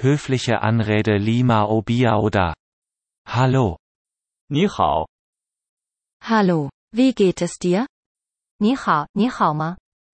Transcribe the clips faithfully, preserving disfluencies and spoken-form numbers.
höfliche Anrede Lima Obia oder Hallo. 你好， Hallo, wie geht es dir? 你好，你好吗？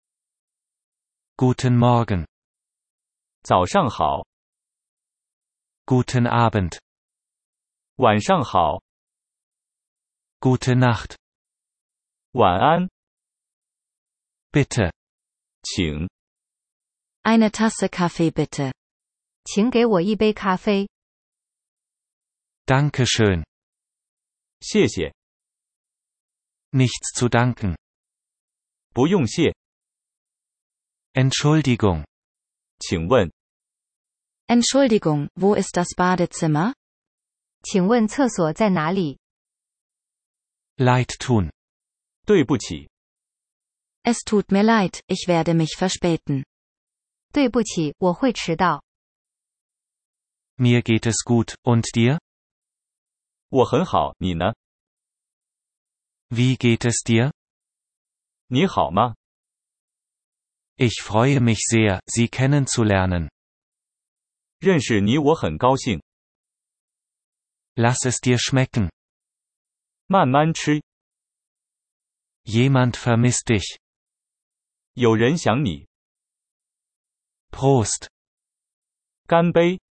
Guten Morgen. 早上好， Guten Abend. 晚上好， Gute Nacht. 晚安， Bitte. 请， Eine Tasse Kaffee bitte. 请给我一杯咖啡。 Danke schön. 谢谢， Nichts zu danken. 不用谢， Entschuldigung. 请问， Entschuldigung, wo ist das Badezimmer? 请问厕所在哪里？ Leid tun. 对不起， Es tut mir leid, ich werde mich verspäten. 对不起，我会迟到。 Mir geht es gut, und dir? 我很好，你呢？ Wie geht es dir? 你好吗？ Ich freue mich sehr, Sie kennenzulernen. 认识你我很高兴， Lass es dir schmecken. 慢慢吃， Jemand vermisst dich. 有人想你， Prost. 干杯。